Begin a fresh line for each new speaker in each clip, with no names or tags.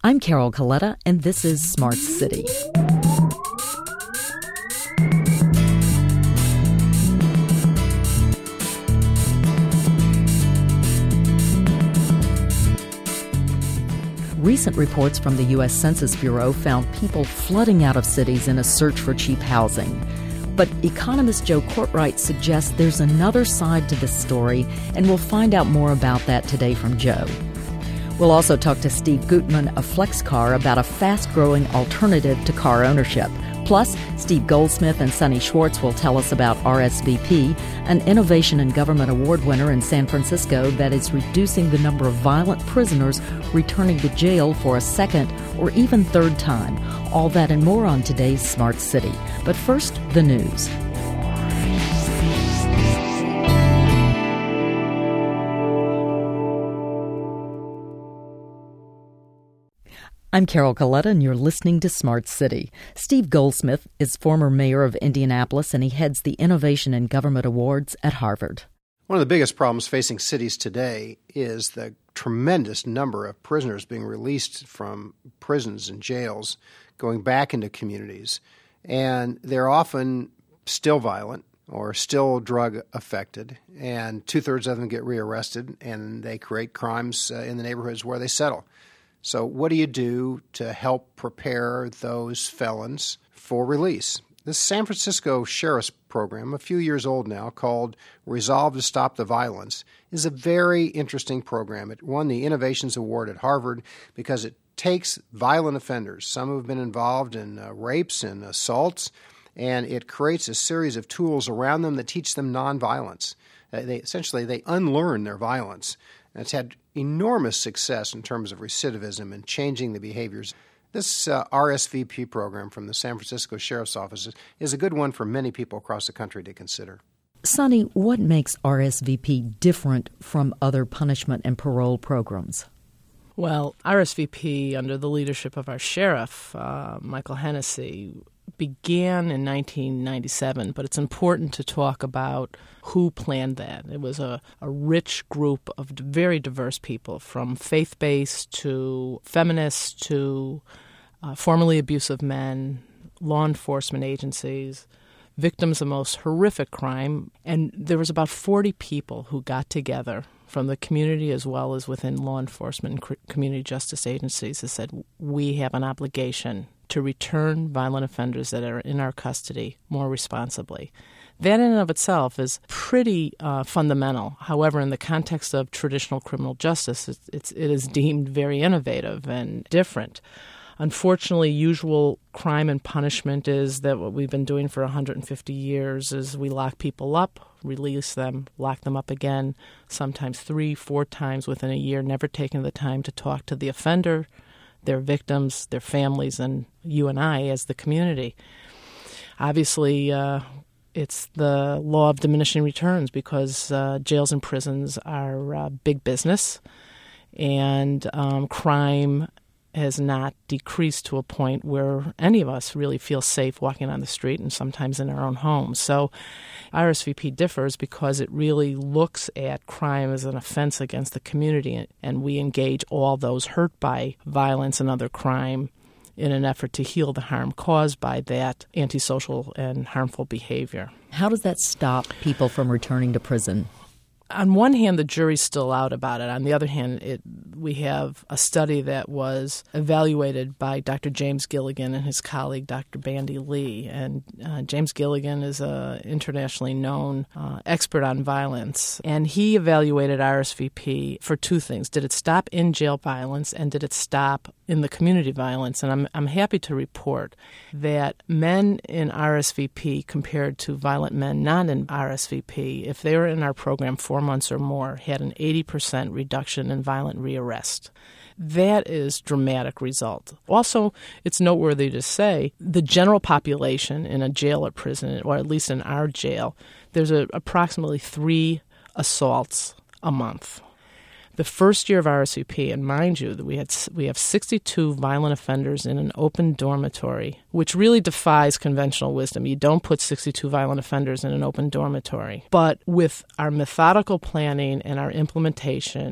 I'm Carol Coletta, and this is Smart City. Recent reports from the U.S. Census Bureau found people flooding out of cities in a search for cheap housing. But economist Joe Courtwright suggests there's another side to this story, and we'll find out more about that today from Joe. We'll also talk to Steve Gutman of FlexCar about a fast-growing alternative to car ownership. Plus, Steve Goldsmith and Sonny Schwartz will tell us about RSVP, an Innovation in Government Award winner in San Francisco that is reducing the number of violent prisoners returning to jail for a second or even third time. All that and more on today's Smart City. But first, the news. I'm Carol Coletta, and you're listening to Smart City. Steve Goldsmith is former mayor of Indianapolis, and he heads the Innovation in Government Awards at Harvard.
One of the biggest problems facing cities today is the tremendous number of prisoners being released from prisons and jails, going back into communities. And they're often still violent or still drug affected, and two-thirds of them get rearrested, and they create crimes in the neighborhoods where they settle. So what do you do to help prepare those felons for release? This San Francisco Sheriff's Program, a few years old now, called Resolve to Stop the Violence, is a very interesting program. It won the Innovations Award at Harvard because it takes violent offenders, some who have been involved in rapes and assaults, and it creates a series of tools around them that teach them nonviolence. They unlearn their violence. And it's had enormous success in terms of recidivism and changing the behaviors. This RSVP program from the San Francisco Sheriff's Office is a good one for many people across the country to consider.
Sonny, what makes RSVP different from other punishment and parole programs?
Well, RSVP, under the leadership of our sheriff, Michael Hennessy, began in 1997, but it's important to talk about who planned that. It was a rich group of very diverse people, from faith-based to feminists to formerly abusive men, law enforcement agencies, victims of most horrific crime. And there was about 40 people who got together from the community as well as within law enforcement and community justice agencies that said, we have an obligation to return violent offenders that are in our custody more responsibly. That in and of itself is pretty fundamental. However, in the context of traditional criminal justice, it is deemed very innovative and different. Unfortunately, usual crime and punishment is that what we've been doing for 150 years is we lock people up, release them, lock them up again, sometimes 3-4 times within a year, never taking the time to talk to the offender, their victims, their families, and you and I as the community. Obviously, it's the law of diminishing returns because jails and prisons are big business, and crime has not decreased to a point where any of us really feel safe walking on the street and sometimes in our own homes. So RSVP differs because it really looks at crime as an offense against the community, and we engage all those hurt by violence and other crime in an effort to heal the harm caused by that antisocial and harmful behavior.
How does that stop people from returning to prison?
On one hand, the jury's still out about it. On the other hand, we have a study that was evaluated by Dr. James Gilligan and his colleague, Dr. Bandy Lee. And James Gilligan is an internationally known expert on violence. And he evaluated RSVP for two things. Did it stop in-jail violence, and did it stop in the community violence? And I'm happy to report that men in RSVP compared to violent men not in RSVP, if they were in our program 4 months or more, had an 80% reduction in violent rearrest. That is a dramatic result. Also, it's noteworthy to say the general population in a jail or prison, or at least in our jail, there's approximately 3 assaults a month. The first year of RSVP, and mind you, that we have 62 violent offenders in an open dormitory, which really defies conventional wisdom. You don't put 62 violent offenders in an open dormitory. But with our methodical planning and our implementation,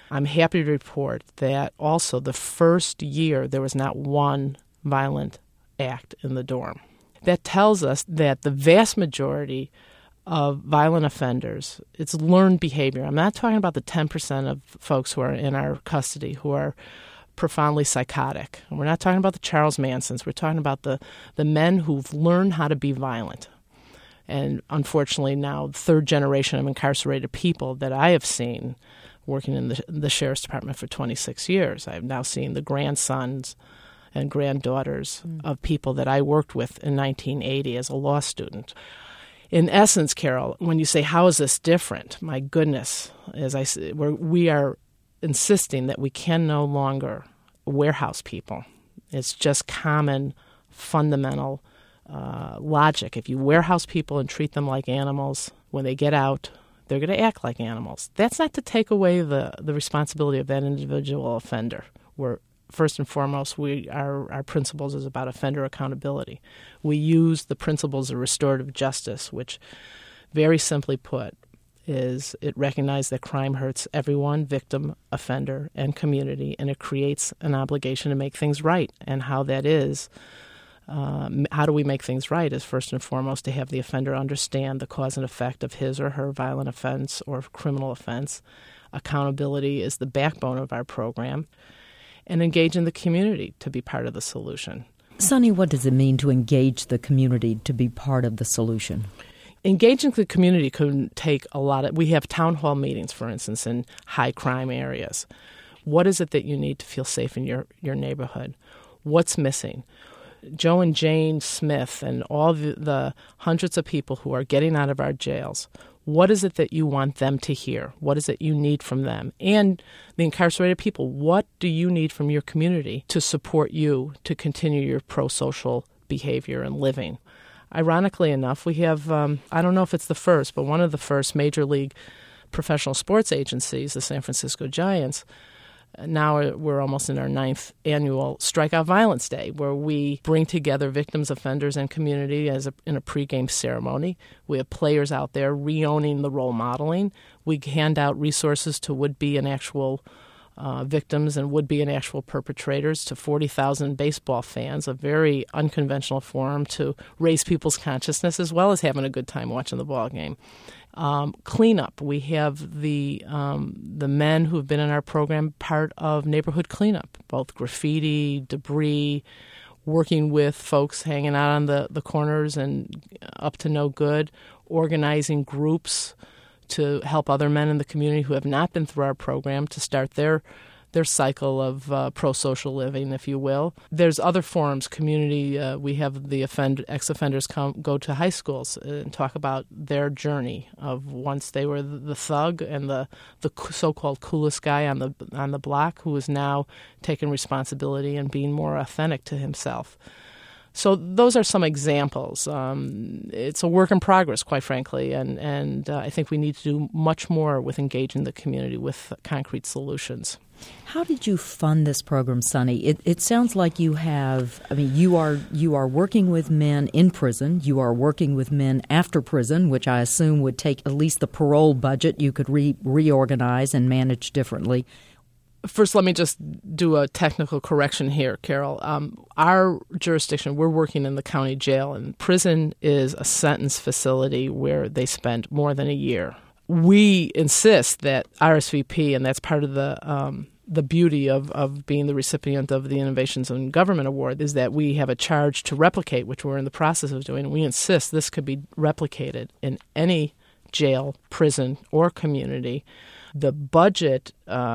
I'm happy to report that also the first year there was not one violent act in the dorm. That tells us that the vast majority of violent offenders, it's learned behavior. I'm not talking about the 10% of folks who are in our custody who are profoundly psychotic. And we're not talking about the Charles Mansons. We're talking about the men who've learned how to be violent. And unfortunately now, third generation of incarcerated people that I have seen working in the Sheriff's Department for 26 years. I've now seen the grandsons and granddaughters of people that I worked with in 1980 as a law student. In essence, Carol, when you say, how is this different? My goodness, as I say, we are insisting that we can no longer warehouse people. It's just common, fundamental logic. If you warehouse people and treat them like animals, when they get out, they're going to act like animals. That's not to take away the responsibility of that individual offender. First and foremost, our principles is about offender accountability. We use the principles of restorative justice, which, very simply put, is it recognizes that crime hurts everyone, victim, offender, and community, and it creates an obligation to make things right. And how that is, how do we make things right is first and foremost to have the offender understand the cause and effect of his or her violent offense or criminal offense. Accountability is the backbone of our program. And engage in the community to be part of the solution.
Sonny, what does it mean to engage the community to be part of the solution?
Engaging the community can take a lot of... We have town hall meetings, for instance, in high crime areas. What is it that you need to feel safe in your neighborhood? What's missing? Joe and Jane Smith and all the hundreds of people who are getting out of our jails, what is it that you want them to hear? What is it you need from them? And the incarcerated people, what do you need from your community to support you to continue your pro-social behavior and living? Ironically enough, we have, I don't know if it's the first, but one of the first major league professional sports agencies, the San Francisco Giants. Now we're almost in our 9th annual Strikeout Violence Day, where we bring together victims, offenders, and community in a pregame ceremony. We have players out there re-owning the role modeling. We hand out resources to would-be and actual victims and would-be and actual perpetrators to 40,000 baseball fans, a very unconventional forum to raise people's consciousness as well as having a good time watching the ball game. Cleanup. We have the men who have been in our program part of neighborhood cleanup, both graffiti, debris, working with folks hanging out on the corners and up to no good, organizing groups to help other men in the community who have not been through our program to start their cycle of pro-social living, if you will. There's other forums, community. We have the ex-offenders go to high schools and talk about their journey of once they were the thug and the so-called coolest guy on the block who is now taking responsibility and being more authentic to himself. So those are some examples. It's a work in progress, quite frankly, and I think we need to do much more with engaging the community with concrete solutions.
How did you fund this program, Sonny? It sounds like you have, you are working with men in prison. You are working with men after prison, which I assume would take at least the parole budget you could reorganize and manage differently.
First, let me just do a technical correction here, Carol. Our jurisdiction, we're working in the county jail, and prison is a sentence facility where they spend more than a year. We insist that RSVP, and that's part of the beauty of being the recipient of the Innovations in Government Award, is that we have a charge to replicate, which we're in the process of doing. We insist this could be replicated in any jail, prison, or community. The budget...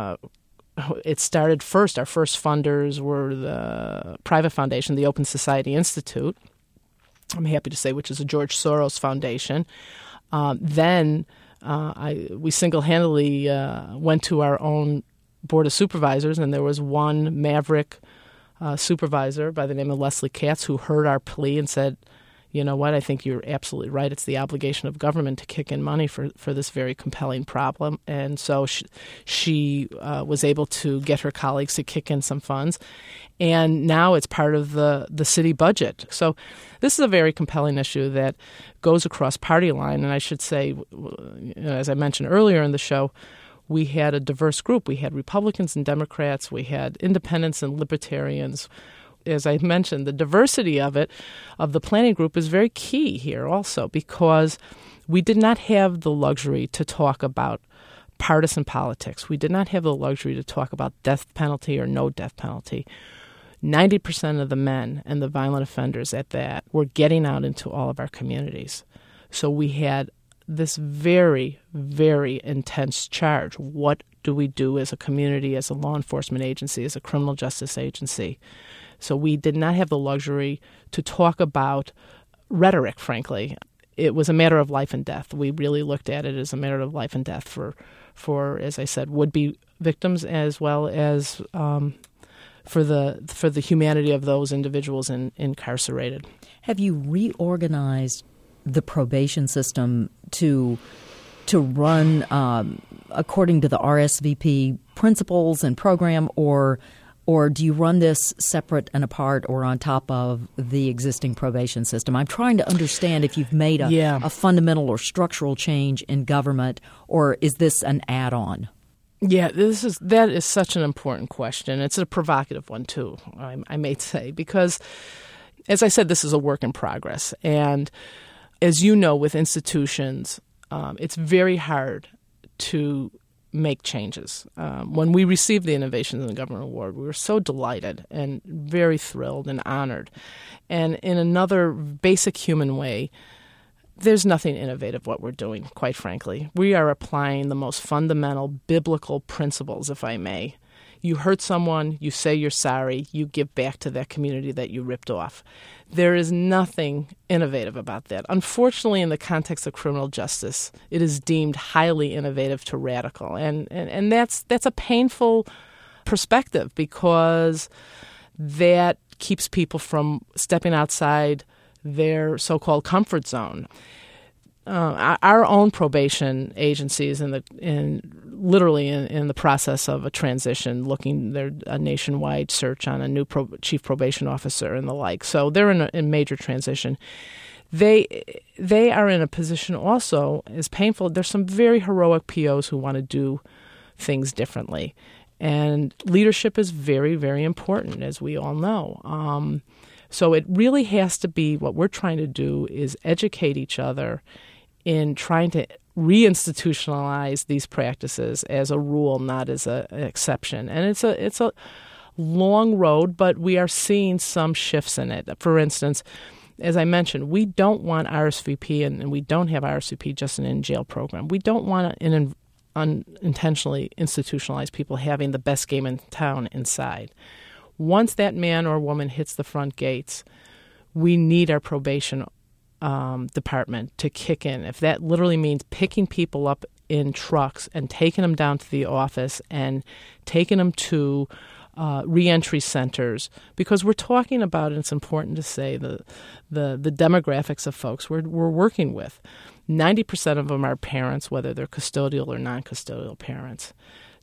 It started first. Our first funders were the private foundation, the Open Society Institute, I'm happy to say, which is a George Soros foundation. Then we single-handedly went to our own board of supervisors, and there was one maverick supervisor by the name of Leslie Katz who heard our plea and said, you know what, I think you're absolutely right. It's the obligation of government to kick in money for this very compelling problem. And so she was able to get her colleagues to kick in some funds. And now it's part of the city budget. So this is a very compelling issue that goes across party line. And I should say, as I mentioned earlier in the show, we had a diverse group. We had Republicans and Democrats. We had independents and libertarians. As I mentioned, the diversity of the planning group, is very key here also, because we did not have the luxury to talk about partisan politics. We did not have the luxury to talk about death penalty or no death penalty. 90% of the men and the violent offenders at that were getting out into all of our communities. So we had this very, very intense charge. What do we do as a community, as a law enforcement agency, as a criminal justice agency? So we did not have the luxury to talk about rhetoric, frankly. It was a matter of life and death. We really looked at it as a matter of life and death for as I said, would-be victims, as well as for the humanity of those individuals incarcerated.
Have you reorganized the probation system to run according to the RSVP principles and program, or do you run this separate and apart or on top of the existing probation system? I'm trying to understand if you've made a fundamental or structural change in government, or is this an add-on?
Yeah, that is such an important question. It's a provocative one, too, I may say, because, as I said, this is a work in progress. And as you know, with institutions, it's very hard to make changes. When we received the Innovations in the Government Award, we were so delighted and very thrilled and honored. And in another basic human way, there's nothing innovative what we're doing, quite frankly. We are applying the most fundamental biblical principles, if I may. You hurt someone, you say you're sorry, you give back to that community that you ripped off. There is nothing innovative about that. Unfortunately, in the context of criminal justice, it is deemed highly innovative to radical. And that's a painful perspective, because that keeps people from stepping outside their so-called comfort zone. Our own probation agency is literally in the process of a transition, they're a nationwide search on a new chief probation officer and the like. So they're in a major transition. They are in a position also, as painful. There's some very heroic POs who want to do things differently. And leadership is very, very important, as we all know. So it really has to be, what we're trying to do is educate each other in trying to reinstitutionalize these practices as a rule, not as an exception. And it's a long road, but we are seeing some shifts in it. For instance, as I mentioned, we don't want RSVP, and we don't have RSVP just an in-jail program. We don't want to unintentionally institutionalize people having the best game in town inside. Once that man or woman hits the front gates, we need our probation department to kick in. If that literally means picking people up in trucks and taking them down to the office and taking them to reentry centers, because we're talking about, and it's important to say, the demographics of folks we're working with. 90% of them are parents, whether they're custodial or non-custodial parents.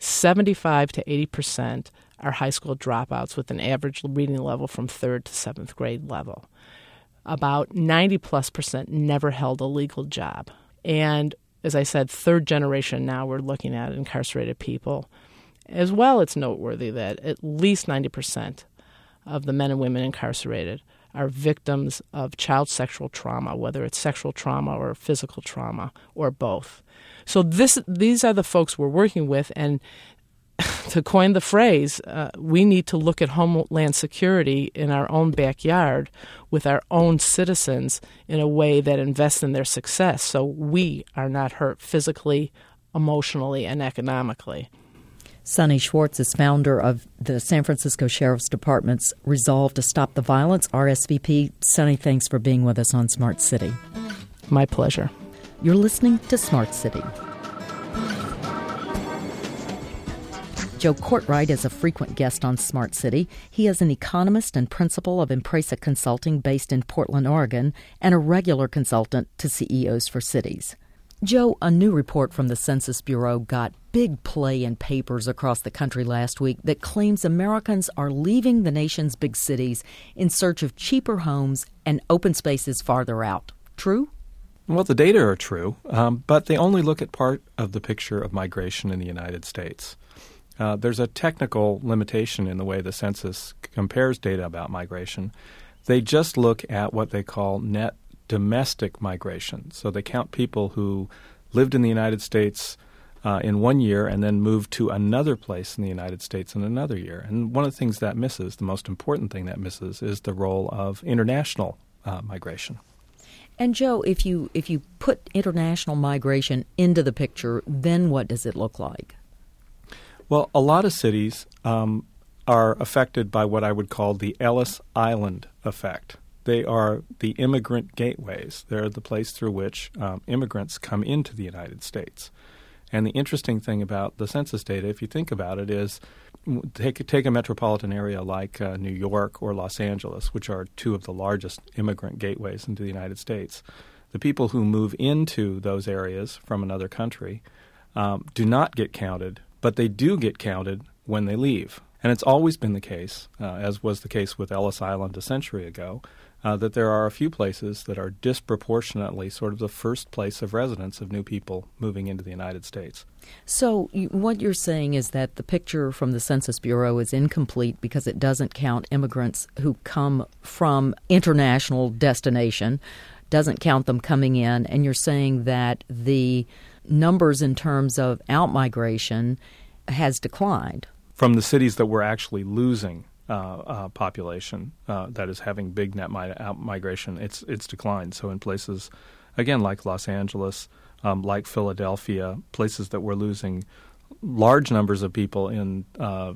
75 to 80% are high school dropouts with an average reading level from 3rd to 7th grade level. About 90+% never held a legal job. And as I said, third generation now we're looking at incarcerated people. As well, it's noteworthy that at least 90% of the men and women incarcerated are victims of child sexual trauma, whether it's sexual trauma or physical trauma or both. So these are the folks we're working with, and to coin the phrase, we need to look at homeland security in our own backyard with our own citizens in a way that invests in their success, so we are not hurt physically, emotionally, and economically.
Sonny Schwartz is founder of the San Francisco Sheriff's Department's Resolve to Stop the Violence, RSVP. Sonny, thanks for being with us on Smart City.
My pleasure.
You're listening to Smart City. Joe Courtright is a frequent guest on Smart City. He is an economist and principal of Empresa Consulting based in Portland, Oregon, and a regular consultant to CEOs for cities. Joe, a new report from the Census Bureau got big play in papers across the country last week that claims Americans are leaving the nation's big cities in search of cheaper homes and open spaces farther out. True?
Well, the data are true, but they only look at part of the picture of migration in the United States. There's a technical limitation in the way the census compares data about migration. They just look at what they call net domestic migration. So they count people who lived in the United States in 1 year and then moved to another place in the United States in another year. And one of the things that misses, the most important thing that misses, is the role of international migration.
And Joe, if you put international migration into the picture, then what does it look like?
Well, a lot of cities are affected by what I would call the Ellis Island effect. They are the immigrant gateways. They're the place through which immigrants come into the United States. And the interesting thing about the census data, if you think about it, is take a metropolitan area like New York or Los Angeles, which are two of the largest immigrant gateways into the United States. The people who move into those areas from another country do not get counted, but they do get counted when they leave. And it's always been the case, as was the case with Ellis Island a century ago, that there are a few places that are disproportionately sort of the first place of residence of new people moving into the United States.
So what you're saying is that the picture from the Census Bureau is incomplete because it doesn't count immigrants who come from international destination, doesn't count them coming in, and you're saying that the numbers in terms of outmigration has declined.
From the cities that we're actually losing population that is having big net migration, it's declined. So in places, again, like Los Angeles, like Philadelphia, places that were losing large numbers of people in the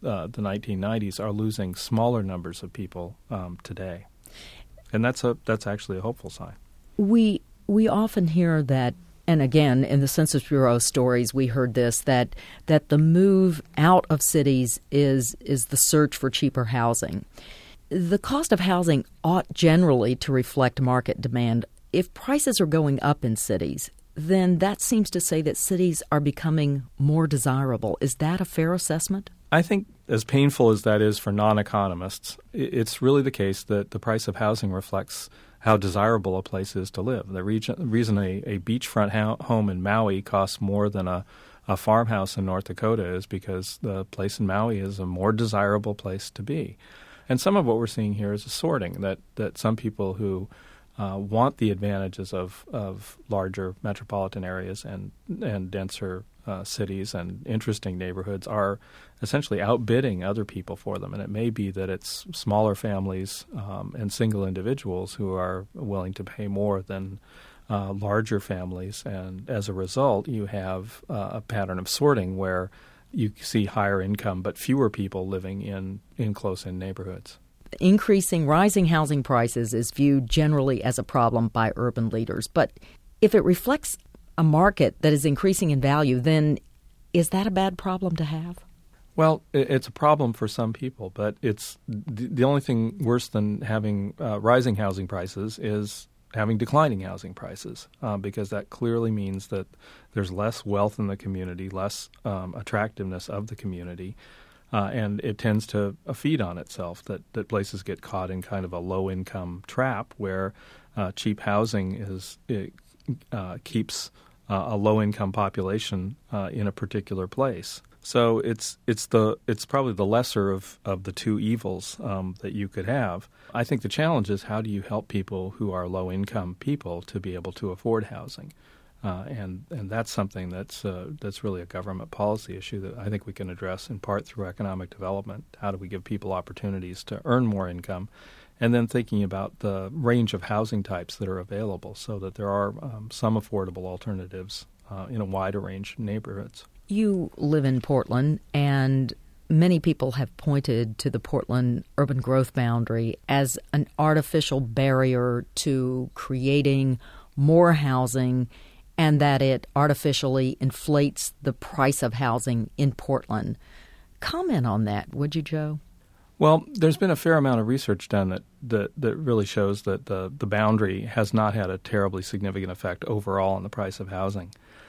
1990s are losing smaller numbers of people today. And that's actually a hopeful sign.
We often hear that, and again, in the Census Bureau stories, we heard this, that the move out of cities is the search for cheaper housing. The cost of housing ought generally to reflect market demand. If prices are going up in cities, then that seems to say that cities are becoming more desirable. Is that a fair assessment?
I think as painful as that is for non-economists, it's really the case that the price of housing reflects how desirable a place is to live. The reason a beachfront home in Maui costs more than a farmhouse in North Dakota is because the place in Maui is a more desirable place to be. And some of what we're seeing here is a sorting, that some people who want the advantages of larger metropolitan areas and denser cities and interesting neighborhoods are essentially outbidding other people for them. And it may be that it's smaller families and single individuals who are willing to pay more than larger families. And as a result, you have a pattern of sorting where you see higher income but fewer people living in close-in neighborhoods.
Rising housing prices is viewed generally as a problem by urban leaders. But if it reflects a market that is increasing in value, then is that a bad problem to have?
Well, it's a problem for some people, but it's the only thing worse than having rising housing prices is having declining housing prices, because that clearly means that there's less wealth in the community, less attractiveness of the community, and it tends to feed on itself, that places get caught in kind of a low-income trap where cheap housing keeps a low-income population in a particular place. So it's probably the lesser of the two evils that you could have. I think the challenge is how do you help people who are low-income people to be able to afford housing, and that's something that's really a government policy issue that I think we can address in part through economic development. How do we give people opportunities to earn more income? And then thinking about the range of housing types that are available so that there are some affordable alternatives in a wider range of neighborhoods.
You live in Portland, and many people have pointed to the Portland urban growth boundary as an artificial barrier to creating more housing and that it artificially inflates the price of housing in Portland. Comment on that, would you, Joe?
Well, there's been a fair amount of research done that really shows that the boundary has not had a terribly significant effect overall on the price of housing.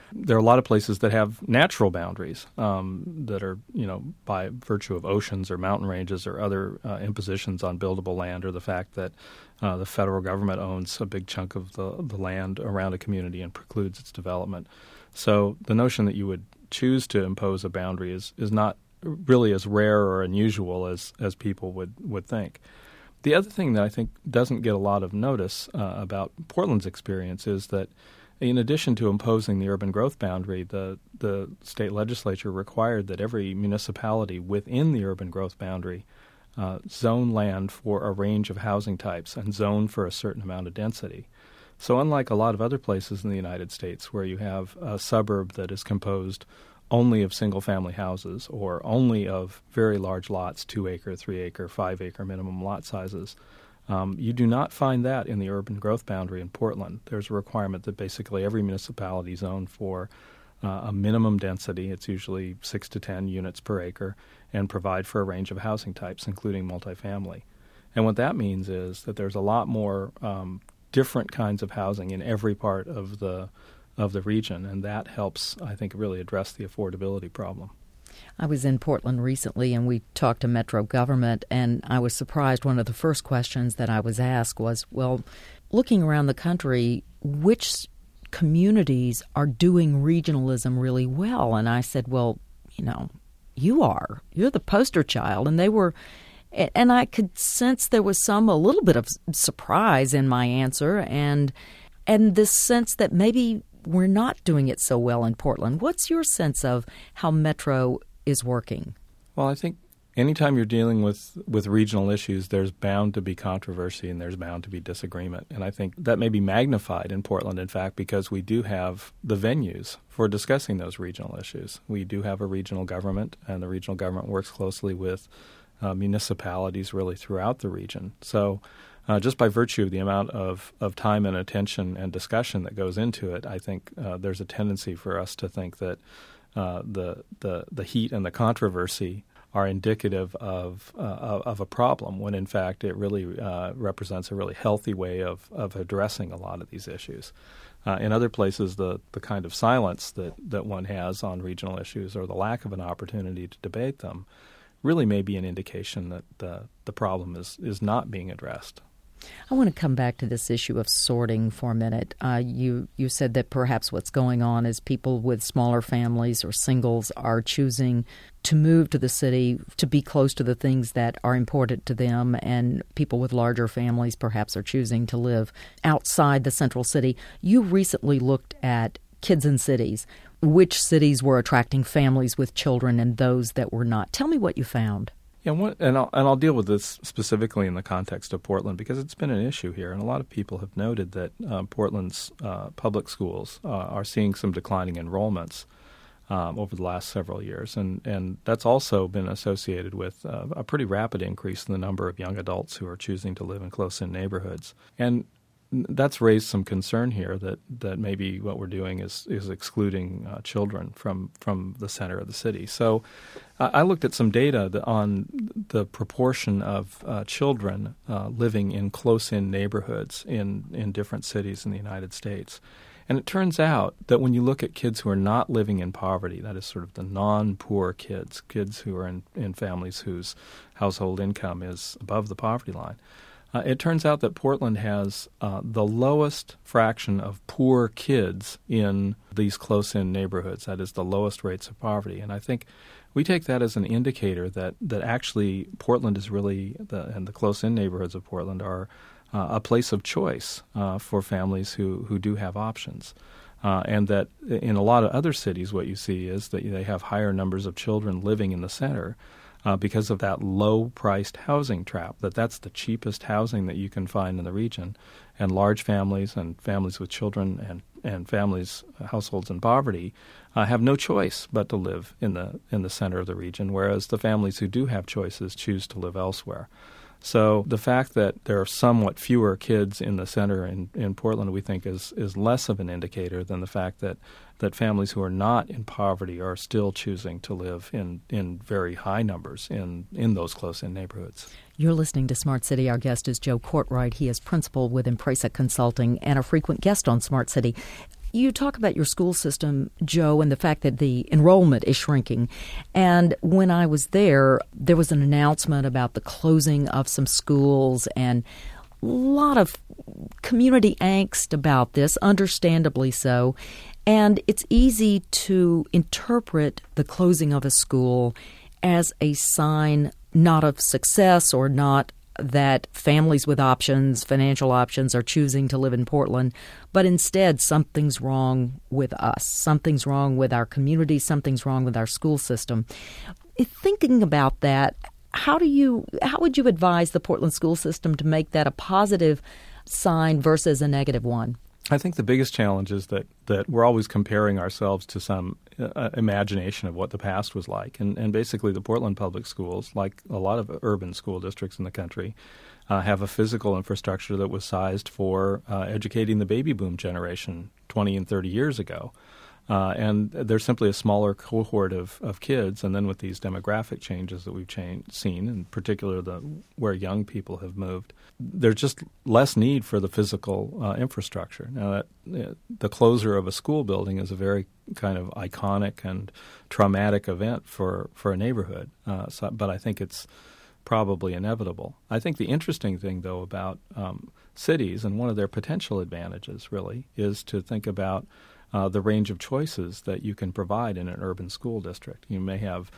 There are a lot of places that have natural boundaries that are, by virtue of oceans or mountain ranges or other impositions on buildable land, or the fact that the federal government owns a big chunk of the land around a community and precludes its development. So the notion that you would choose to impose a boundary is not really as rare or unusual as people would think. The other thing that I think doesn't get a lot of notice about Portland's experience is that in addition to imposing the urban growth boundary, the state legislature required that every municipality within the urban growth boundary zone land for a range of housing types and zone for a certain amount of density. So unlike a lot of other places in the United States where you have a suburb that is composed only of single-family houses or only of very large lots, 2-acre, 3-acre, 5-acre minimum lot sizes, you do not find that in the urban growth boundary in Portland. There's a requirement that basically every municipality zone for a minimum density, it's usually 6 to 10 units per acre, and provide for a range of housing types, including multifamily. And what that means is that there's a lot more different kinds of housing in every part of the region, and that helps, I think, really address the affordability problem.
I was in Portland recently, and we talked to Metro government, and I was surprised. One of the first questions that I was asked was, well, looking around the country, which communities are doing regionalism really well? And I said, well, you're the poster child. And they were, and I could sense there was a little bit of surprise in my answer, and this sense that maybe we're not doing it so well in Portland. What's your sense of how Metro is working?
Well, I think anytime you're dealing with regional issues, there's bound to be controversy and there's bound to be disagreement. And I think that may be magnified in Portland, in fact, because we do have the venues for discussing those regional issues. We do have a regional government, and the regional government works closely with municipalities really throughout the region. So just by virtue of the amount of time and attention and discussion that goes into it, I think there's a tendency for us to think that the heat and the controversy are indicative of a problem, when in fact it really represents a really healthy way of addressing a lot of these issues. In other places, the kind of silence that one has on regional issues, or the lack of an opportunity to debate them, really may be an indication that the problem is not being addressed.
I want to come back to this issue of sorting for a minute. You said that perhaps what's going on is people with smaller families or singles are choosing to move to the city to be close to the things that are important to them, and people with larger families perhaps are choosing to live outside the central city. You recently looked at kids in cities. Which cities were attracting families with children and those that were not? Tell me what you found.
Yeah, and I'll deal with this specifically in the context of Portland because it's been an issue here, and a lot of people have noted that Portland's public schools are seeing some declining enrollments over the last several years, and that's also been associated with a pretty rapid increase in the number of young adults who are choosing to live in close-in neighborhoods. And that's raised some concern here that maybe what we're doing is excluding children from the center of the city. So I looked at some data on the proportion of children living in close-in neighborhoods in different cities in the United States. And it turns out that when you look at kids who are not living in poverty, that is sort of the non-poor kids who are in families whose household income is above the poverty line, it turns out that Portland has the lowest fraction of poor kids in these close-in neighborhoods. That is the lowest rates of poverty. And I think we take that as an indicator that actually Portland is really, and the close-in neighborhoods of Portland are a place of choice for families who do have options. And that in a lot of other cities what you see is that they have higher numbers of children living in the center because of that low-priced housing trap, that's the cheapest housing that you can find in the region. And large families and families with children and families, households in poverty, have no choice but to live in the center of the region, whereas the families who do have choices choose to live elsewhere. So the fact that there are somewhat fewer kids in the center in Portland, we think, is less of an indicator than the fact that families who are not in poverty are still choosing to live in very high numbers in those close-in neighborhoods.
You're listening to Smart City. Our guest is Joe Courtright. He is principal with Empresa Consulting and a frequent guest on Smart City. You talk about your school system, Joe, and the fact that the enrollment is shrinking. And when I was there was an announcement about the closing of some schools and a lot of community angst about this, understandably so. And it's easy to interpret the closing of a school as a sign not of success or not that families with options, financial options, are choosing to live in Portland, but instead something's wrong with us. Something's wrong with our community. Something's wrong with our school system. Thinking about that, how would you advise the Portland school system to make that a positive sign versus a negative one?
I think the biggest challenge is that we're always comparing ourselves to some imagination of what the past was like. And basically the Portland Public Schools, like a lot of urban school districts in the country, have a physical infrastructure that was sized for educating the baby boom generation 20 and 30 years ago. And there's simply a smaller cohort of kids. And then with these demographic changes that we've seen, in particular where young people have moved, there's just less need for the physical infrastructure. Now, the closure of a school building is a very kind of iconic and traumatic event for a neighborhood. But I think it's probably inevitable. I think the interesting thing, though, about cities, and one of their potential advantages, really, is to think about the range of choices that you can provide in an urban school district. You may have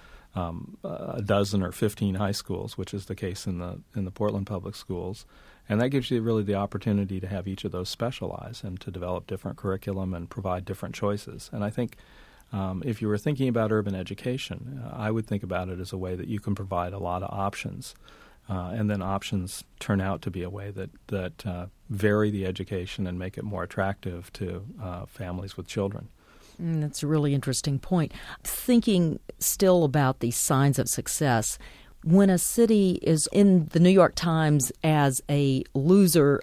a dozen or 15 high schools, which is the case in the Portland Public Schools, and that gives you really the opportunity to have each of those specialize and to develop different curriculum and provide different choices. And I think if you were thinking about urban education, I would think about it as a way that you can provide a lot of options. And then options turn out to be a way that vary the education and make it more attractive to families with children.
That's a really interesting point. Thinking still about these signs of success, when a city is in the New York Times as a loser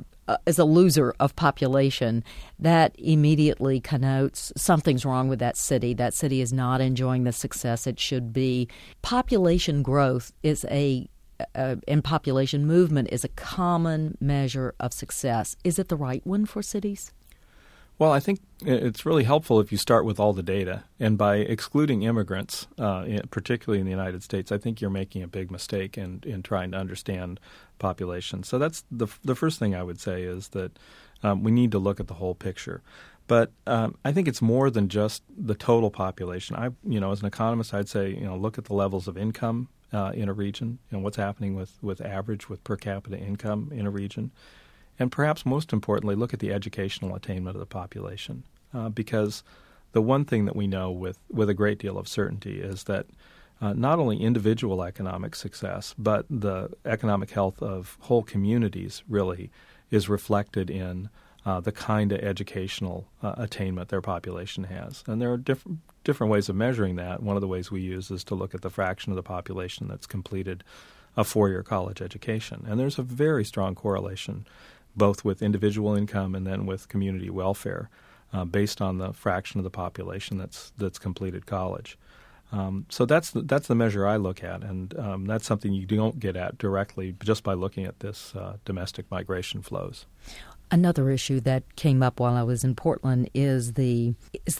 of population, that immediately connotes something's wrong with that city. That city is not enjoying the success it should be. Population growth is and population movement is a common measure of success. Is it the right one for cities?
Well, I think it's really helpful if you start with all the data. And by excluding immigrants, particularly in the United States, I think you're making a big mistake in trying to understand population. So that's the first thing I would say is that we need to look at the whole picture. But I think it's more than just the total population. As an economist, I'd say, look at the levels of income in a region, what's happening with per capita income in a region. And perhaps most importantly, look at the educational attainment of the population. Because the one thing that we know with a great deal of certainty is that not only individual economic success, but the economic health of whole communities really is reflected in the kind of educational attainment their population has. And there are different ways of measuring that. One of the ways we use is to look at the fraction of the population that's completed a 4-year college education. And there's a very strong correlation both with individual income and then with community welfare based on the fraction of the population that's completed college. So that's the measure I look at, and that's something you don't get at directly just by looking at this domestic migration flows.
Another issue that came up while I was in Portland is the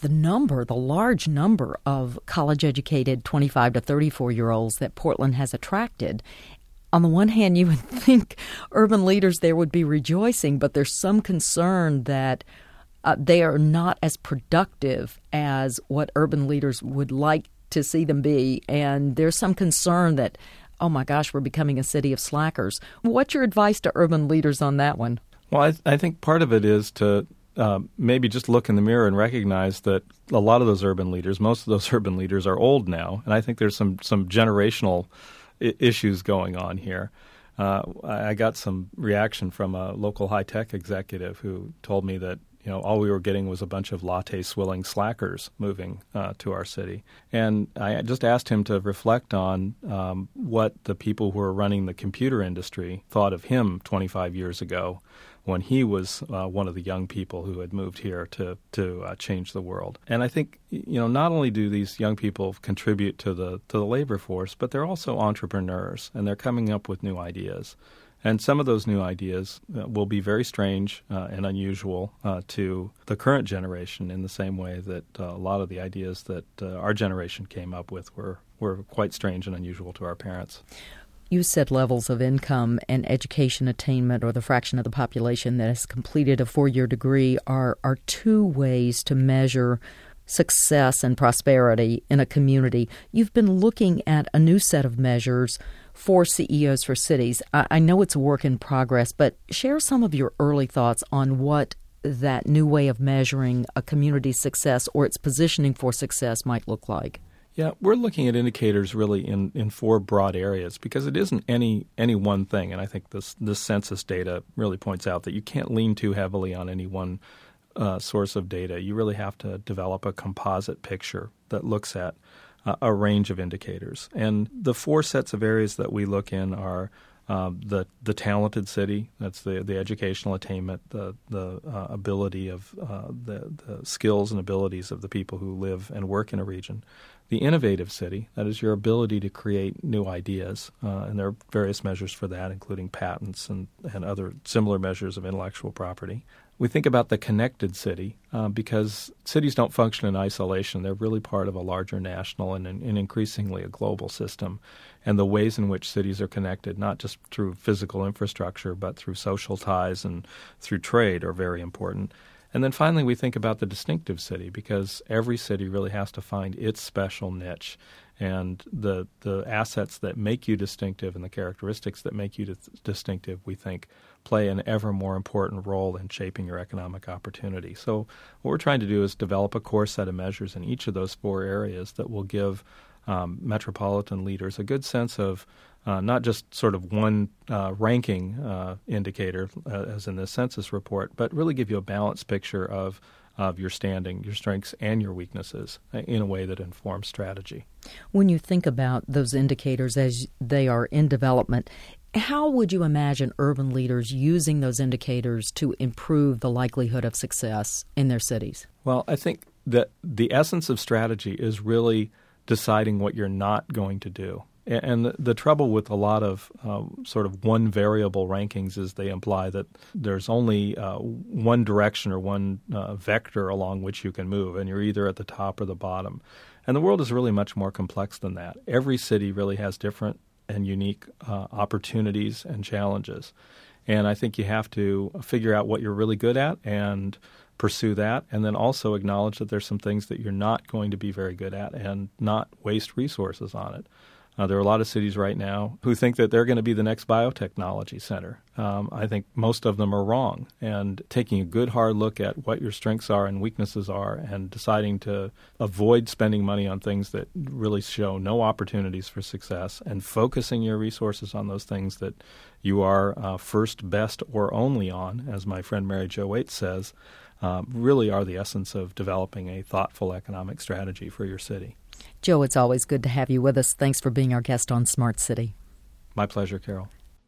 large number of college-educated 25 to 34-year-olds that Portland has attracted. On the one hand, you would think urban leaders there would be rejoicing, but there's some concern that they are not as productive as what urban leaders would like to see them be. And there's some concern that, oh my gosh, we're becoming a city of slackers. What's your advice to urban leaders on that one?
Well, I think part of it is to maybe just look in the mirror and recognize that a lot of those urban leaders, most of those urban leaders are old now. And I think there's some generational issues going on here. I got some reaction from a local high-tech executive who told me that all we were getting was a bunch of latte-swilling slackers moving to our city. And I just asked him to reflect on what the people who were running the computer industry thought of him 25 years ago when he was one of the young people who had moved here to change the world. And I think not only do these young people contribute to the labor force, but they're also entrepreneurs, and they're coming up with new ideas. And some of those new ideas will be very strange and unusual to the current generation in the same way that a lot of the ideas that our generation came up with were quite strange and unusual to our parents.
You said levels of income and education attainment, or the fraction of the population that has completed a 4-year degree, are two ways to measure success and prosperity in a community. You've been looking at a new set of measures for CEOs for cities. I know it's a work in progress, but share some of your early thoughts on what that new way of measuring a community's success or its positioning for success might look like.
Yeah, we're looking at indicators really in 4 broad areas because it isn't any one thing. And I think this census data really points out that you can't lean too heavily on any one source of data. You really have to develop a composite picture that looks at a range of indicators. And the 4 sets of areas that we look in are the talented city, that's the educational attainment, the ability of the skills and abilities of the people who live and work in a region. The innovative city, that is your ability to create new ideas, and there are various measures for that, including patents and other similar measures of intellectual property. We think about the connected city because cities don't function in isolation. They're really part of a larger national and increasingly a global system. And the ways in which cities are connected, not just through physical infrastructure, but through social ties and through trade, are very important. And then finally, we think about the distinctive city because every city really has to find its special niche. And the assets that make you distinctive and the characteristics that make you distinctive, we think, play an ever more important role in shaping your economic opportunity. So what we're trying to do is develop a core set of measures in each of those 4 areas that will give metropolitan leaders a good sense of not just sort of one ranking indicator, as in this census report, but really give you a balanced picture of your standing, your strengths, and your weaknesses in a way that informs strategy.
When you think about those indicators as they are in development, how would you imagine urban leaders using those indicators to improve the likelihood of success in their cities?
Well, I think that the essence of strategy is really deciding what you're not going to do. And the trouble with a lot of sort of one variable rankings is they imply that there's only one direction or one vector along which you can move, and you're either at the top or the bottom. And the world is really much more complex than that. Every city really has different and unique opportunities and challenges. And I think you have to figure out what you're really good at and pursue that, and then also acknowledge that there's some things that you're not going to be very good at and not waste resources on it. There are a lot of cities right now who think that they're going to be the next biotechnology center. I think most of them are wrong. And taking a good hard look at what your strengths are and weaknesses are and deciding to avoid spending money on things that really show no opportunities for success and focusing your resources on those things that you are first, best, or only on, as my friend Mary Jo Waite says, really are the essence of developing a thoughtful economic strategy for your city.
Joe, it's always good to have you with us. Thanks for being our guest on Smart City.
My pleasure, Carol.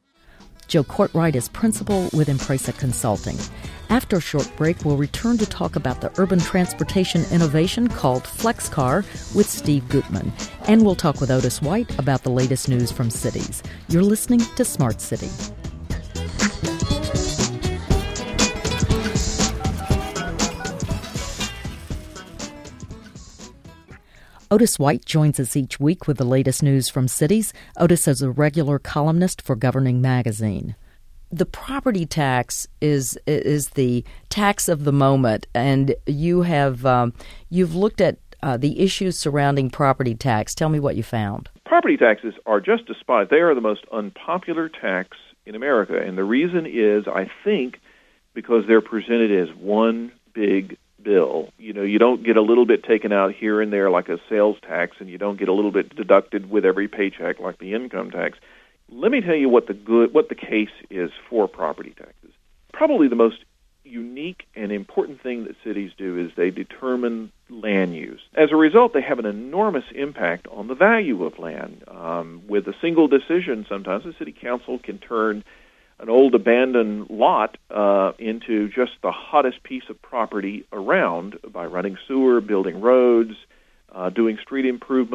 Joe Courtright is principal with Empresa Consulting. After a short break, we'll return to talk about the urban transportation innovation called FlexCar with Steve Gutman. And we'll talk with Otis White about the latest news from cities. You're listening to Smart City. Otis White joins us each week with the latest news from cities. Otis is a regular columnist for Governing Magazine. The property tax is the tax of the moment, and you've looked at the issues surrounding property tax. Tell me what you found.
Property taxes are just despised. They are the most unpopular tax in America, and the reason is, I think, because they're presented as one big bill. You know, you don't get a little bit taken out here and there like a sales tax, and you don't get a little bit deducted with every paycheck like the income tax. Let me tell you what the case is for property taxes. Probably the most unique and important thing that cities do is they determine land use. As a result, they have an enormous impact on the value of land. With a single decision, sometimes the city council can turn an old abandoned lot into just the hottest piece of property around by running sewer, building roads, doing street improvements.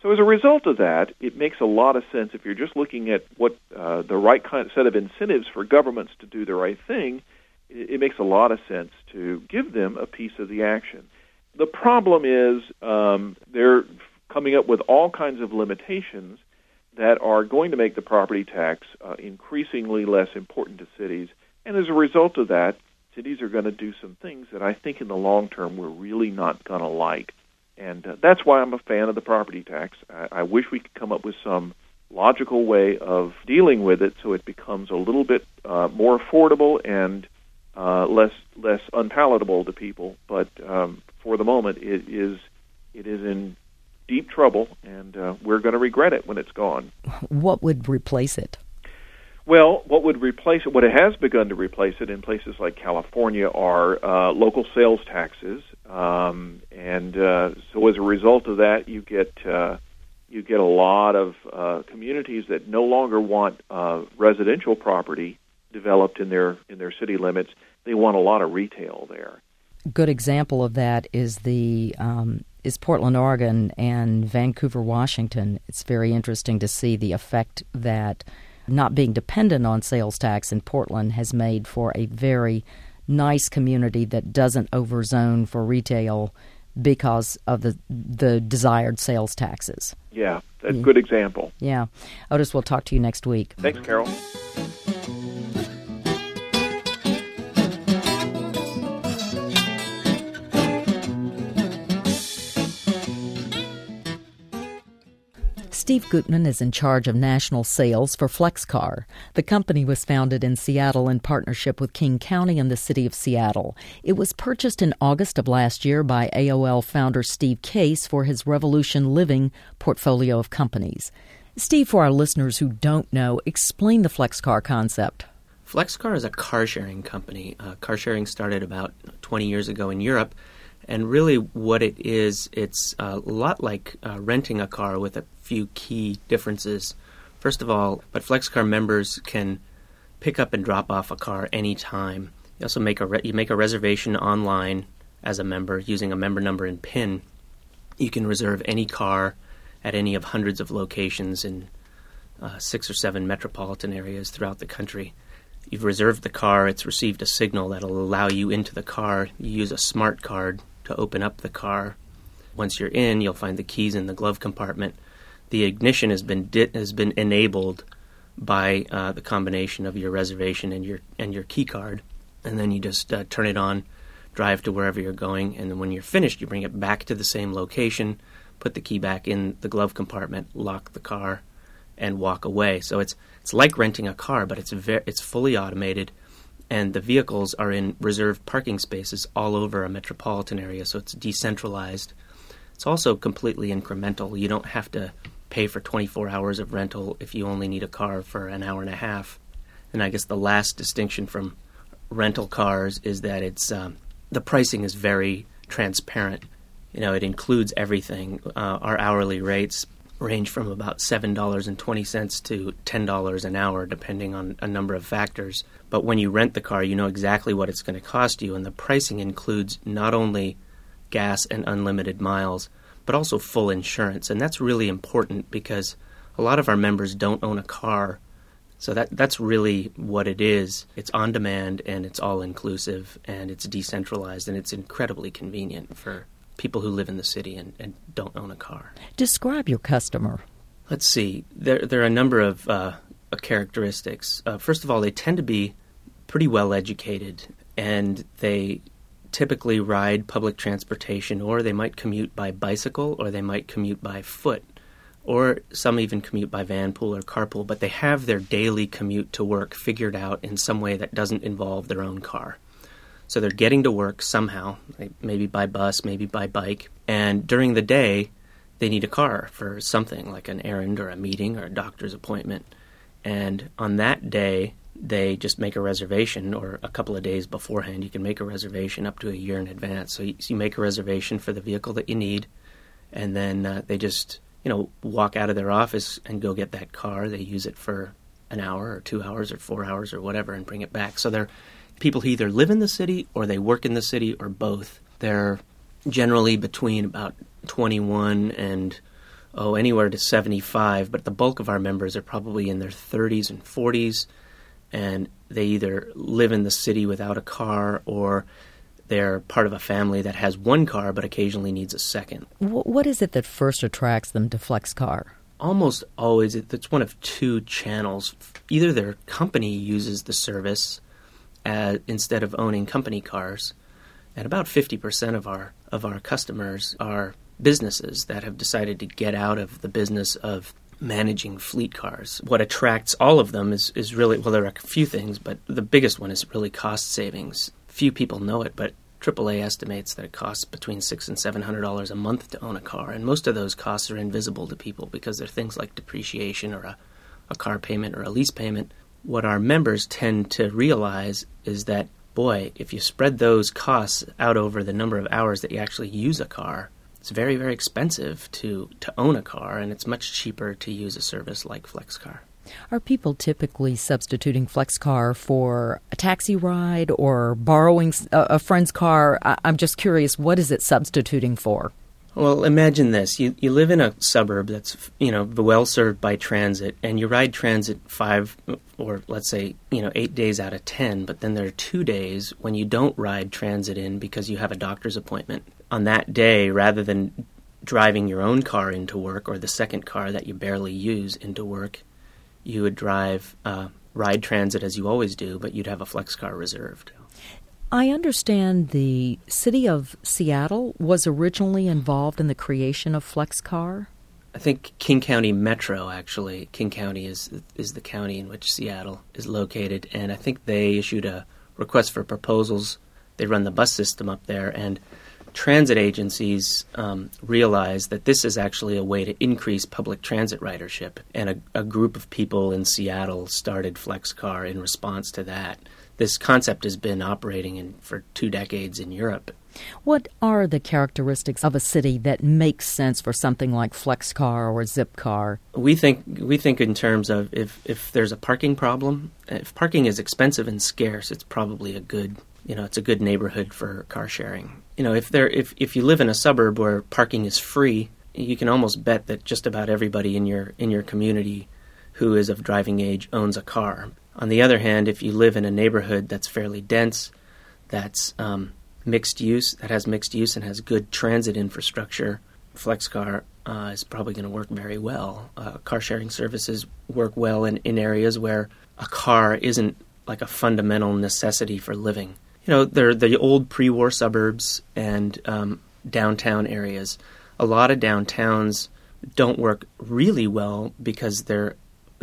So as a result of that, it makes a lot of sense if you're just looking at what the right kind set of incentives for governments to do the right thing. It makes a lot of sense to give them a piece of the action. The problem is they're coming up with all kinds of limitations that are going to make the property tax increasingly less important to cities. And as a result of that, cities are going to do some things that I think in the long term we're really not going to like. And that's why I'm a fan of the property tax. I wish we could come up with some logical way of dealing with it so it becomes a little bit more affordable and less unpalatable to people. But for the moment, it is in deep trouble, and we're going to regret it when it's gone.
What would replace it?
Well, what would replace it, what it has begun to replace it in places like California are local sales taxes. So as a result of that, you get a lot of communities that no longer want residential property developed in their city limits. They want a lot of retail there.
Good example of that is is Portland, Oregon, and Vancouver, Washington. It's very interesting to see the effect that not being dependent on sales tax in Portland has made for a very nice community that doesn't overzone for retail because of the desired sales taxes.
Yeah, that's a good example.
Yeah. Otis, we'll talk to you next week.
Thanks, Carol.
Steve Gutman is in charge of national sales for FlexCar. The company was founded in Seattle in partnership with King County and the City of Seattle. It was purchased in August of last year by AOL founder Steve Case for his Revolution Living portfolio of companies. Steve, for our listeners who don't know, explain the FlexCar concept.
FlexCar is a car-sharing company. Car-sharing started about 20 years ago in Europe. And really what it is, it's a lot like renting a car with a few key differences. First of all, but FlexCar members can pick up and drop off a car anytime. You also make a reservation online as a member using a member number and PIN. You can reserve any car at any of hundreds of locations in 6 or 7 metropolitan areas throughout the country. You've reserved the car, it's received a signal that'll allow you into the car. You use a smart card to open up the car. Once you're in, you'll find the keys in the glove compartment. The ignition has been enabled by the combination of your reservation and your key card, and then you just turn it on, drive to wherever you're going, and then when you're finished, you bring it back to the same location, put the key back in the glove compartment, lock the car, and walk away. So it's like renting a car, but it's fully automated. And the vehicles are in reserved parking spaces all over a metropolitan area, so it's decentralized. It's also completely incremental. You don't have to pay for 24 hours of rental if you only need a car for an hour and a half. And I guess the last distinction from rental cars is that it's the pricing is very transparent. It includes everything. Our hourly rates range from about $7.20 to $10 an hour, depending on a number of factors. But when you rent the car, you know exactly what it's going to cost you, and the pricing includes not only gas and unlimited miles, but also full insurance. And that's really important because a lot of our members don't own a car. So that's really what it is. It's on demand, and it's all-inclusive, and it's decentralized, and it's incredibly convenient for people who live in the city and don't own a car.
Describe your customer.
Let's see. There are a number of characteristics. First of all, they tend to be pretty well educated, and they typically ride public transportation, or they might commute by bicycle, or they might commute by foot, or some even commute by vanpool or carpool, but they have their daily commute to work figured out in some way that doesn't involve their own car. So they're getting to work somehow, maybe by bus, maybe by bike, and during the day, they need a car for something like an errand or a meeting or a doctor's appointment. And on that day, they just make a reservation, or a couple of days beforehand. You can make a reservation up to a year in advance. So you make a reservation for the vehicle that you need, and then they just walk out of their office and go get that car. They use it for an hour or 2 hours or 4 hours or whatever and bring it back. So they're people who either live in the city or they work in the city or both. They're generally between about 21 and anywhere to 75, but the bulk of our members are probably in their 30s and 40s, and they either live in the city without a car or they're part of a family that has one car but occasionally needs a second.
What is it that first attracts them to FlexCar?
Almost always, it's one of two channels. Either their company uses the service instead of owning company cars, and about 50% of our customers are businesses that have decided to get out of the business of managing fleet cars. What attracts all of them is really, well, there are a few things, but the biggest one is really cost savings. Few people know it, but AAA estimates that it costs between $600 and $700 a month to own a car, and most of those costs are invisible to people because they're things like depreciation or a car payment or a lease payment. What our members tend to realize is that, boy, if you spread those costs out over the number of hours that you actually use a car, it's very, very expensive to own a car, and it's much cheaper to use a service like FlexCar.
Are people typically substituting FlexCar for a taxi ride or borrowing a friend's car? I'm just curious, what is it substituting for?
Well, imagine this. You live in a suburb that's, well served by transit, and you ride transit 5 or let's say, 8 days out of 10, but then there are 2 days when you don't ride transit in because you have a doctor's appointment. On that day, rather than driving your own car into work or the second car that you barely use into work, you would ride transit as you always do, but you'd have a FlexCar reserved.
I understand the city of Seattle was originally involved in the creation of FlexCar.
I think King County Metro, actually. King County is the county in which Seattle is located, and I think they issued a request for proposals. They run the bus system up there, and transit agencies realized that this is actually a way to increase public transit ridership, and a group of people in Seattle started FlexCar in response to that. This concept has been operating for 2 decades in Europe.
What are the characteristics of a city that makes sense for something like FlexCar or Zipcar?
We think in terms of if there's a parking problem, if parking is expensive and scarce, it's probably a good neighborhood for car sharing. If you live in a suburb where parking is free, you can almost bet that just about everybody in your community who is of driving age owns a car. On the other hand, if you live in a neighborhood that's fairly dense, that's mixed use, and has good transit infrastructure, FlexCar is probably going to work very well. Car sharing services work well in areas where a car isn't like a fundamental necessity for living. They're the old pre-war suburbs and downtown areas. A lot of downtowns don't work really well because they're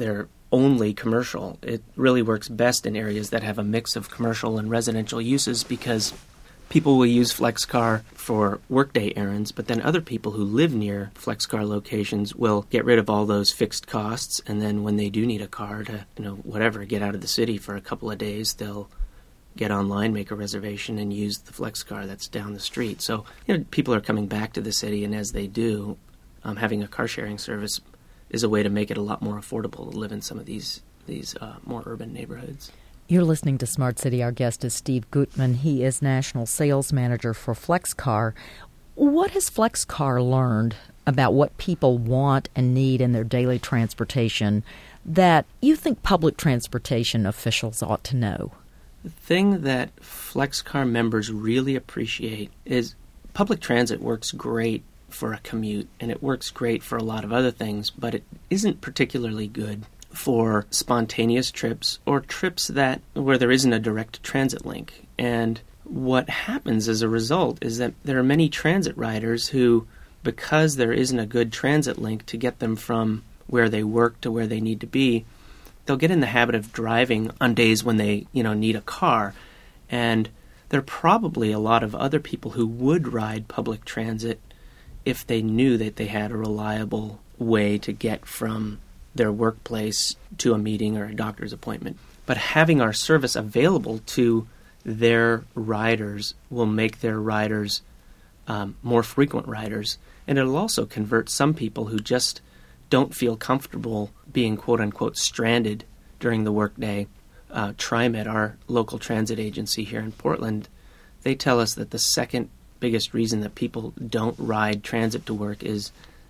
only commercial. It really works best in areas that have a mix of commercial and residential uses because people will use FlexCar for workday errands, but then other people who live near FlexCar locations will get rid of all those fixed costs, and then when they do need a car to, get out of the city for a couple of days, they'll get online, make a reservation, and use the FlexCar that's down the street. So, people are coming back to the city, and as they do, having a car sharing service is a way to make it a lot more affordable to live in some of these more urban neighborhoods.
You're listening to Smart City. Our guest is Steve Gutman. He is National Sales Manager for FlexCar. What has FlexCar learned about what people want and need in their daily transportation that you think public transportation officials ought to know?
The thing that FlexCar members really appreciate is public transit works great for a commute, and it works great for a lot of other things, but it isn't particularly good for spontaneous trips or trips where there isn't a direct transit link. And what happens as a result is that there are many transit riders who, because there isn't a good transit link to get them from where they work to where they need to be, they'll get in the habit of driving on days when they, need a car. And there are probably a lot of other people who would ride public transit if they knew that they had a reliable way to get from their workplace to a meeting or a doctor's appointment. But having our service available to their riders will make their riders more frequent riders. And it'll also convert some people who just don't feel comfortable being quote-unquote stranded during the workday. TriMet, our local transit agency here in Portland, they tell us that the second biggest reason that people don't ride transit to work is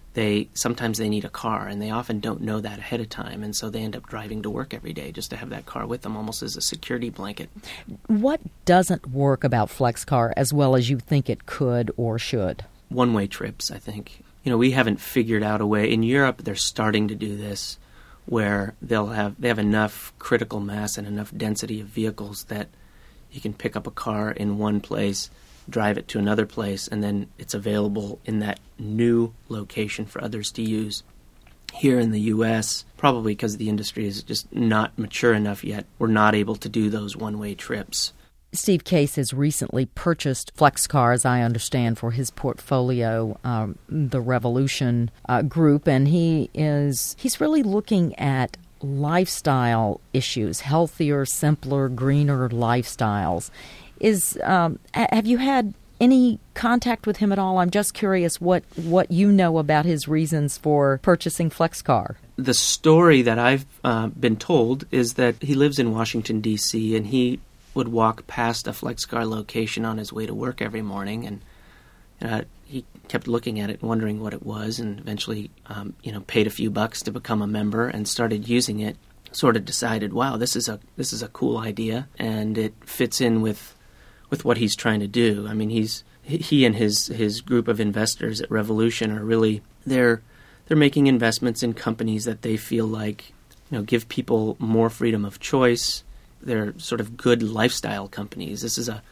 sometimes they need a car, and they often don't know that ahead of time, and so they end up driving to work every day just to have that car with them, almost as a security blanket.
What doesn't work about FlexCar as well as you think it could or should?
One-way trips, I think. We haven't figured out a way. In Europe, they're starting to do this, where they have enough critical mass and enough density of vehicles that you can pick up a car in one place, drive it to another place, and then it's available in that new location for others to use. Here in the U.S., probably because the industry is just not mature enough yet, we're not able to do those one-way trips.
Steve Case has recently purchased FlexCar, as I understand, for his portfolio, the Revolution Group, and he's really looking at lifestyle issues, healthier, simpler, greener lifestyles. Have you had any contact with him at all? I'm just curious what you know about his reasons for purchasing FlexCar.
The story that I've been told is that he lives in Washington, D.C., and he would walk past a FlexCar location on his way to work every morning, and he kept looking at it and wondering what it was, and eventually paid a few bucks to become a member and started using it. Sort of decided, wow, this is a cool idea, and it fits in with what he's trying to do. I mean, he and his group of investors at Revolution are really they're making investments in companies that they feel like give people more freedom of choice. They're sort of good lifestyle companies.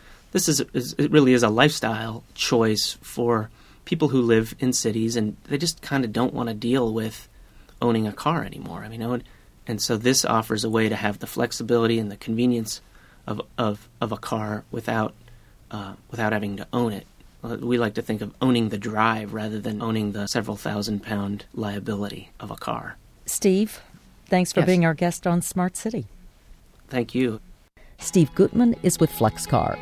It really is a lifestyle choice for people who live in cities, and they just kind of don't want to deal with owning a car anymore. I mean, and so this offers a way to have the flexibility and the convenience of a car without having to own it. We like to think of owning the drive rather than owning the several thousand-pound liability of a car.
Steve, thanks for being our guest on Smart City.
Thank you.
Steve Gutman is with FlexCar.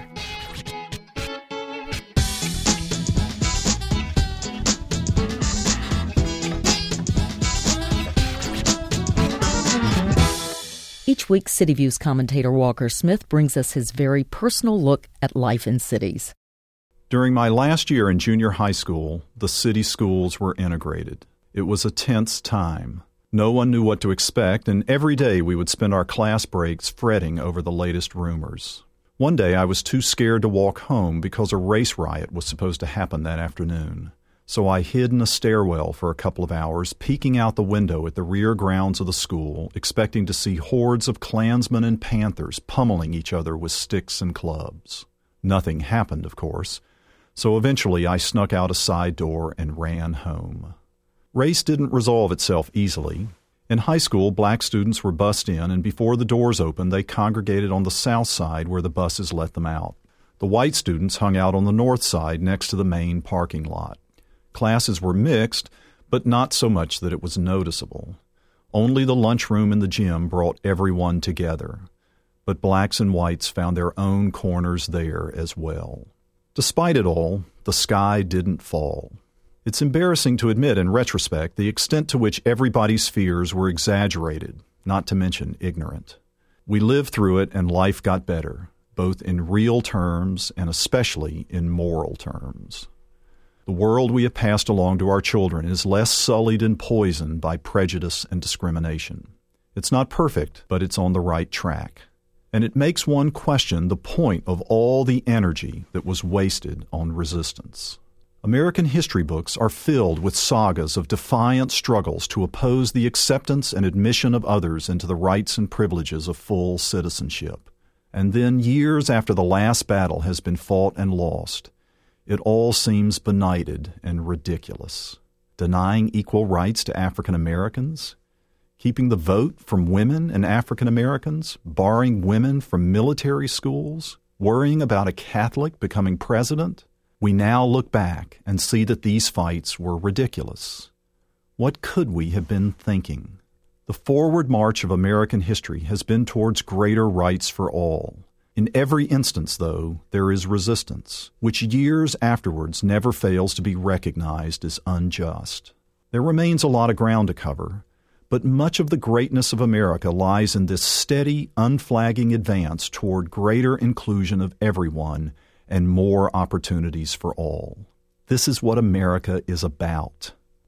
Each week, CityView's commentator Walker Smith brings us his very personal look at life in cities.
During my last year in junior high school, the city schools were integrated. It was a tense time. No one knew what to expect, and every day we would spend our class breaks fretting over the latest rumors. One day I was too scared to walk home because a race riot was supposed to happen that afternoon. So I hid in a stairwell for a couple of hours, peeking out the window at the rear grounds of the school, expecting to see hordes of Klansmen and Panthers pummeling each other with sticks and clubs. Nothing happened, of course, so eventually I snuck out a side door and ran home. Race didn't resolve itself easily. In high school, black students were bussed in, and before the doors opened, they congregated on the south side where the buses let them out. The white students hung out on the north side next to the main parking lot. Classes were mixed, but not so much that it was noticeable. Only the lunchroom and the gym brought everyone together. But blacks and whites found their own corners there as well. Despite it all, the sky didn't fall. It's embarrassing to admit in retrospect the extent to which everybody's fears were exaggerated, not to mention ignorant. We lived through it and life got better, both in real terms and especially in moral terms. The world we have passed along to our children is less sullied and poisoned by prejudice and discrimination. It's not perfect, but it's on the right track. And it makes one question the point of all the energy that was wasted on resistance. American history books are filled with sagas of defiant struggles to oppose the acceptance and admission of others into the rights and privileges of full citizenship. And then, years after the last battle has been fought and lost, it all seems benighted and ridiculous. Denying equal rights to African Americans, keeping the vote from women and African Americans, barring women from military schools, worrying about a Catholic becoming president. We now look back and see that these fights were ridiculous. What could we have been thinking? The forward march of American history has been towards greater rights for all. In every instance, though, there is resistance, which years afterwards never fails to be recognized as unjust. There remains a lot of ground to cover, but much of the greatness of America lies in this steady, unflagging advance toward greater inclusion of everyone and more opportunities for all. This is what America is about.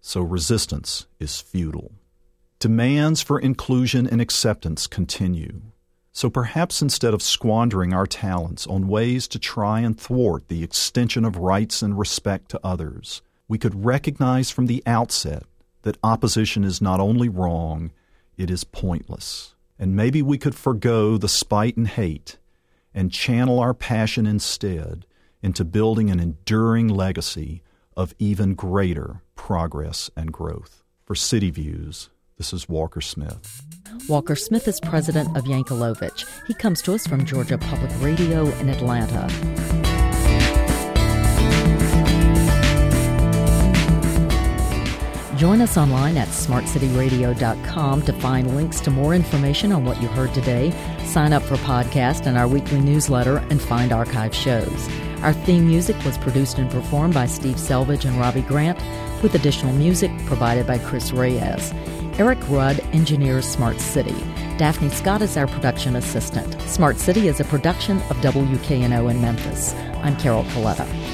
so resistance is futile. Demands for inclusion and acceptance continue. So perhaps instead of squandering our talents on ways to try and thwart the extension of rights and respect to others, we could recognize from the outset that opposition is not only wrong, it is pointless. And maybe we could forgo the spite and hate and channel our passion instead into building an enduring legacy of even greater progress and growth. For City Views, this is Walker Smith.
Walker Smith is president of Yankelovich. He comes to us from Georgia Public Radio in Atlanta. Join us online at smartcityradio.com to find links to more information on what you heard today, sign up for podcast and our weekly newsletter, and find archive shows. Our theme music was produced and performed by Steve Selvage and Robbie Grant, with additional music provided by Chris Reyes. Eric Rudd engineers Smart City. Daphne Scott is our production assistant. Smart City is a production of WKNO in Memphis. I'm Carol Coletta.